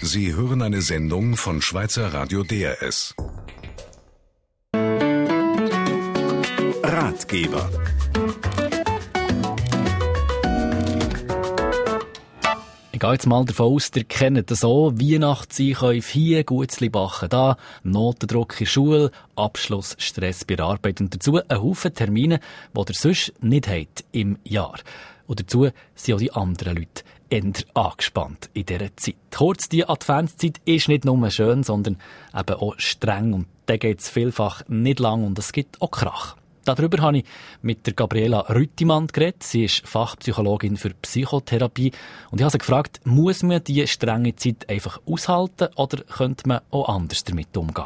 Sie hören eine Sendung von Schweizer Radio DRS. Ratgeber. Ich gehe jetzt mal davon aus, ihr kennt das auch. Weihnachtseinkäufe hier, Gutzli backen da, Notendruck in der Schule, Abschlussstress bei der Arbeit und dazu ein Haufen Termine, die ihr sonst nicht habt im Jahr. Und dazu sind auch die anderen Leute eher angespannt in dieser Zeit. Kurz, die Adventszeit ist nicht nur schön, sondern eben auch streng. Und da geht es vielfach nicht lang und es gibt auch Krach. Darüber habe ich mit der Gabriela Rüttimann geredet. Sie ist Fachpsychologin für Psychotherapie. Und ich habe sie gefragt, muss man diese strenge Zeit einfach aushalten oder könnte man auch anders damit umgehen?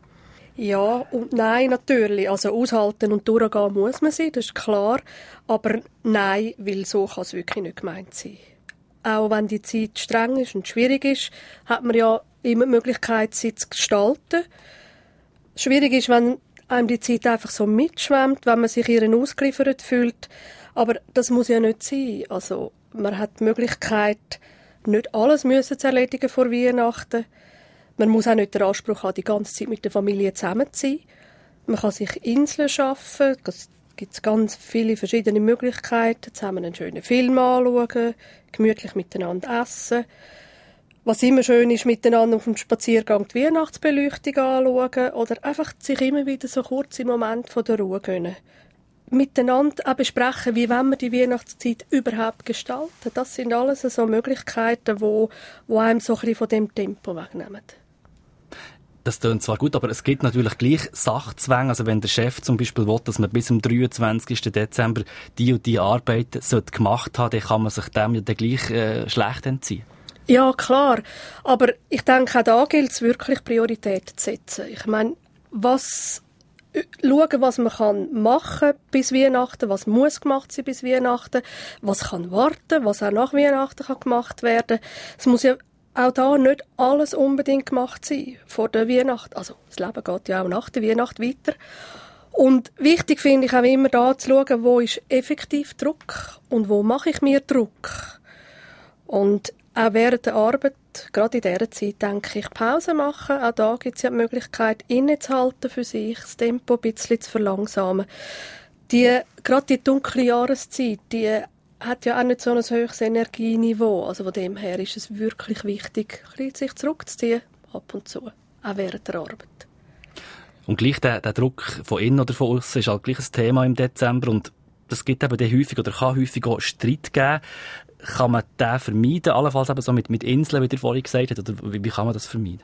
Ja und nein, natürlich. Also aushalten und durchgehen muss man sie, das ist klar. Aber nein, weil so kann es wirklich nicht gemeint sein. Auch wenn die Zeit streng ist und schwierig ist, hat man ja immer die Möglichkeit, sie zu gestalten. Schwierig ist, wenn einem die Zeit einfach so mitschwemmt, wenn man sich ihren ausgeliefert fühlt. Aber das muss ja nicht sein. Also, man hat die Möglichkeit, nicht alles zu erledigen vor Weihnachten. Man muss auch nicht den Anspruch haben, die ganze Zeit mit der Familie zusammen zu sein. Man kann sich Inseln schaffen. Es gibt ganz viele verschiedene Möglichkeiten. Zusammen einen schönen Film anschauen, gemütlich miteinander essen. Was immer schön ist, miteinander auf dem Spaziergang die Weihnachtsbeleuchtung anschauen oder einfach sich immer wieder so kurze Momente von der Ruhe gönnen. Miteinander auch besprechen, wie wollen wir die Weihnachtszeit überhaupt gestalten. Das sind alles so Möglichkeiten, die einem so ein bisschen von dem Tempo wegnehmen. Das klingt zwar gut, aber es gibt natürlich gleich Sachzwänge. Also wenn der Chef zum Beispiel will, dass man bis zum 23. Dezember die und die Arbeiten gemacht haben, dann kann man sich dem ja dann gleich schlecht entziehen. Ja, klar. Aber ich denke, auch da gilt es wirklich, Prioritäten zu setzen. Ich meine, schauen, was man machen kann bis Weihnachten, was muss gemacht sein bis Weihnachten, was kann warten, was auch nach Weihnachten kann gemacht werden. Es muss ja auch da nicht alles unbedingt gemacht sein vor der Weihnacht. Also das Leben geht ja auch nach der Weihnacht weiter. Und wichtig finde ich auch immer da zu schauen, wo ist effektiv Druck und wo mache ich mir Druck. Und auch während der Arbeit, gerade in dieser Zeit, denke ich, Pause machen. Auch da gibt es ja die Möglichkeit, innezuhalten für sich, das Tempo ein bisschen zu verlangsamen. Gerade die dunkle Jahreszeit, die hat ja auch nicht so ein hohes Energieniveau. Also von dem her ist es wirklich wichtig, ein bisschen sich zurückzuziehen, ab und zu, auch während der Arbeit. Und gleich der Druck von innen oder von außen ist halt gleich ein Thema im Dezember und das gibt eben häufig oder kann häufig auch Streit geben. Kann man den vermeiden, allenfalls eben so mit Inseln, wie ihr vorhin gesagt habt, oder wie kann man das vermeiden?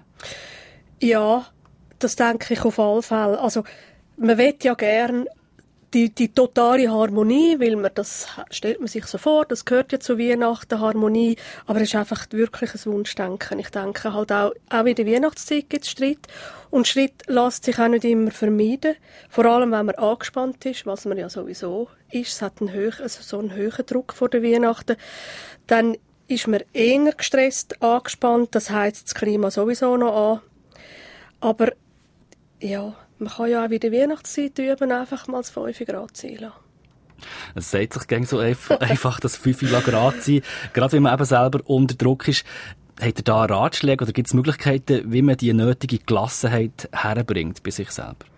Ja, das denke ich auf alle Fälle. Also, man will ja gerne die totale Harmonie, weil das stellt man sich so vor, das gehört ja zu Weihnachten, Harmonie, aber es ist einfach wirklich ein Wunschdenken. Ich denke halt auch in der Weihnachtszeit gibt es Streit und Streit lässt sich auch nicht immer vermeiden, vor allem wenn man angespannt ist, was man ja sowieso ist, es hat so einen hohen Druck vor der Weihnachten, dann ist man eher gestresst, angespannt, das heisst das Klima sowieso noch an, aber ja, man kann ja auch in der Weihnachtszeit üben, einfach mal das 5 Grad sein lassen. Es sagt sich gegen so einfach das 5 Grad sein. Gerade wenn man eben selber unter Druck ist. Habt ihr da Ratschläge oder gibt es Möglichkeiten, wie man die nötige Gelassenheit herbringt bei sich selber?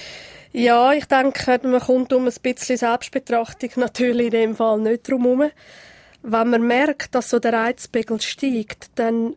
Ja, ich denke, man kommt um ein bisschen Selbstbetrachtung natürlich in dem Fall nicht drum herum. Wenn man merkt, dass so der Reizpegel steigt, dann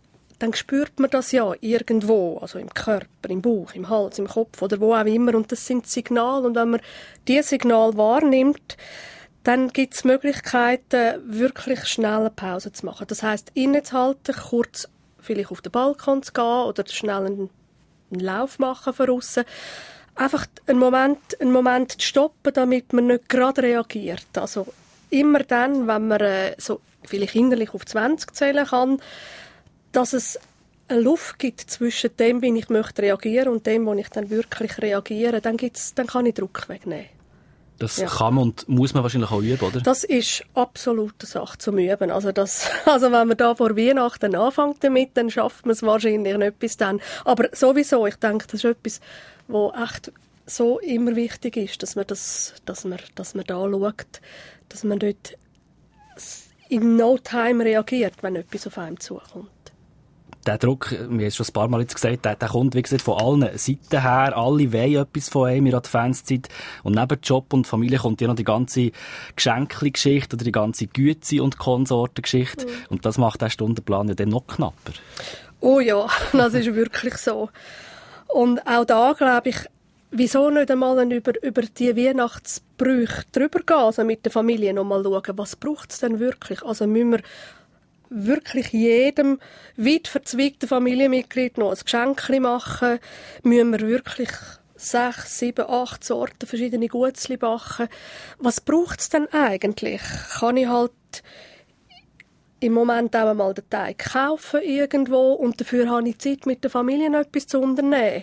spürt man das ja irgendwo, also im Körper, im Bauch, im Hals, im Kopf oder wo auch immer. Und das sind Signale. Und wenn man diese Signale wahrnimmt, dann gibt es Möglichkeiten, wirklich schnell eine Pause zu machen. Das heisst, innezuhalten, kurz vielleicht auf den Balkon zu gehen oder schnell einen Lauf machen von aussen. Einfach einen Moment zu stoppen, damit man nicht gerade reagiert. Also immer dann, wenn man so vielleicht innerlich auf 20 zählen kann, dass es eine Luft gibt zwischen dem, wie ich möchte reagieren und dem, wo ich dann wirklich reagiere, dann kann ich Druck wegnehmen. Das kann man und muss man wahrscheinlich auch üben, oder? Das ist absolut eine Sache zum Üben. Also wenn man da vor Weihnachten anfängt damit, dann schafft man es wahrscheinlich nicht bis dann. Aber sowieso, ich denke, das ist etwas, was echt so immer wichtig ist, dass man da schaut, dass man dort in no time reagiert, wenn etwas auf einem zukommt. der Druck, wir haben es schon ein paar Mal jetzt gesagt, der kommt, wie gesagt, von allen Seiten her. Alle wollen etwas von einem in der Adventszeit. Und neben Job und Familie kommt ja noch die ganze Geschenkli-Geschichte oder die ganze Güte- und Konsortengeschichte. Und das macht den Stundenplan ja dann noch knapper. Oh ja, das ist wirklich so. Und auch da glaube ich, wieso nicht einmal über die Weihnachtsbrüche drüber gehen, also mit der Familie noch mal schauen, was braucht es denn wirklich? Also müssen wir wirklich jedem weit verzweigten Familienmitglied noch ein Geschenkchen machen? Müssen wir wirklich 6, 7, 8 Sorten verschiedene Gutzli backen? Was braucht es denn eigentlich? Kann ich halt im Moment auch einmal den Teig kaufen irgendwo und dafür habe ich Zeit, mit der Familie noch etwas zu unternehmen?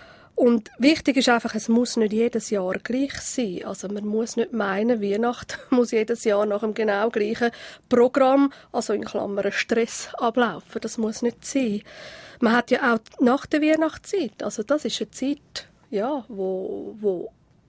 Und wichtig ist einfach, es muss nicht jedes Jahr gleich sein. Also man muss nicht meinen, Weihnachten muss jedes Jahr nach dem genau gleichen Programm, also in Klammern Stress, ablaufen. Das muss nicht sein. Man hat ja auch nach der Weihnachtszeit, also das ist eine Zeit, ja, wo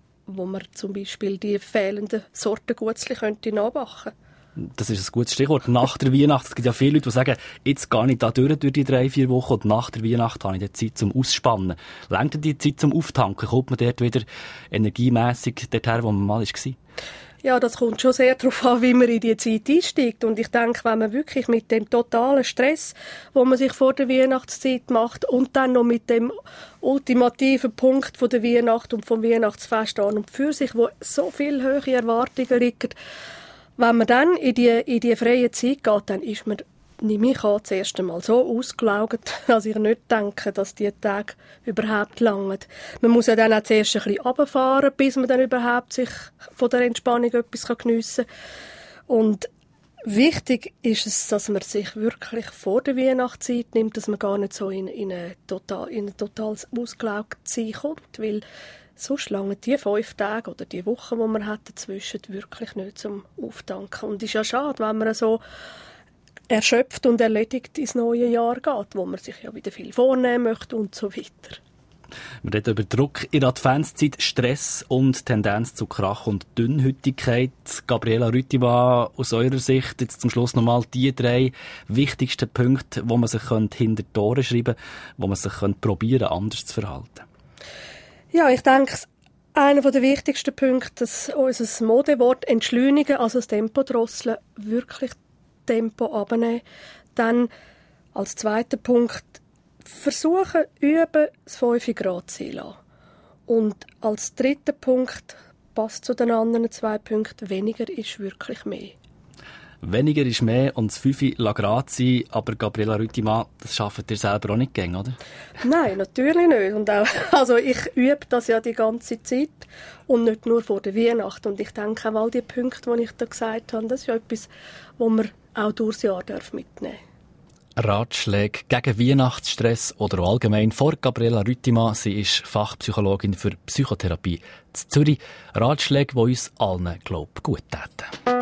man zum Beispiel die fehlenden Sorten Gutzli könnte nachbacken. Das ist ein gutes Stichwort. Nach der Weihnacht, es gibt ja viele Leute, die sagen, jetzt gehe ich da durch die 3-4 Wochen und nach der Weihnacht habe ich die Zeit zum Ausspannen. Reicht die Zeit zum Auftanken? Kommt man dort wieder energiemässig dorthin, wo man mal war? Ja, das kommt schon sehr darauf an, wie man in die Zeit einsteigt. Und ich denke, wenn man wirklich mit dem totalen Stress, den man sich vor der Weihnachtszeit macht und dann noch mit dem ultimativen Punkt von der Weihnacht und vom Weihnachtsfest an und für sich, wo so viele hohe Erwartungen liegen, wenn man dann in die freie Zeit geht, dann ist man, nehme ich an, das erste Mal so ausgelaugt, dass ich nicht denke, dass die Tage überhaupt langen. Man muss ja dann auch zuerst ein bisschen runterfahren, bis man dann überhaupt sich von der Entspannung etwas geniessen kann. Und wichtig ist es, dass man sich wirklich vor der Weihnachtszeit nimmt, dass man gar nicht so in ein totales Ausgelaugtsein kommt, weil sonst langen die 5 Tage oder die Wochen, die man hat dazwischen, wirklich nicht zum Auftanken. Und es ist ja schade, wenn man so erschöpft und erledigt ins neue Jahr geht, wo man sich ja wieder viel vornehmen möchte und so weiter. Wir reden über Druck in der Adventszeit, Stress und Tendenz zu Krach und Dünnhütigkeit. Gabriela Rüttimann, aus eurer Sicht jetzt zum Schluss nochmal die 3 wichtigsten Punkte, wo man sich hinter die Ohren schreiben könnte, wo man sich probieren anders zu verhalten. Ja, ich denke, einer der wichtigsten Punkte, dass unser Modewort entschleunigen, also das Tempo drosseln, wirklich Tempo abnehmen. Dann als zweiter Punkt versuchen, üben, das 5-Grad-Ziel an. Und als dritter Punkt, passt zu den anderen 2 Punkten, weniger ist wirklich mehr. Weniger ist mehr und das 5 Grad sein, aber Gabriela Rüttimann, das schafft ihr selber auch nicht gern, oder? Nein, natürlich nicht. Und auch, also ich übe das ja die ganze Zeit und nicht nur vor der Weihnacht. Und ich denke auch all die Punkte, die ich da gesagt habe, das ist ja etwas, was man auch durchs Jahr mitnehmen darf. Ratschläge gegen Weihnachtsstress oder allgemein vor Gabriela Rüttimann. Sie ist Fachpsychologin für Psychotherapie in Zürich. Ratschläge, die uns allen, glaube ich, gut täten.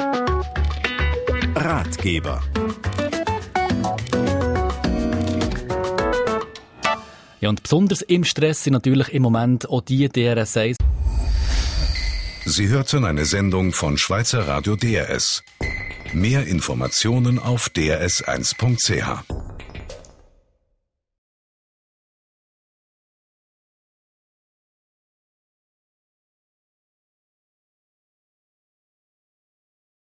Ratgeber. Ja, und besonders im Stress sind natürlich im Moment auch die DRS1. Sie hörten eine Sendung von Schweizer Radio DRS. Mehr Informationen auf drs1.ch.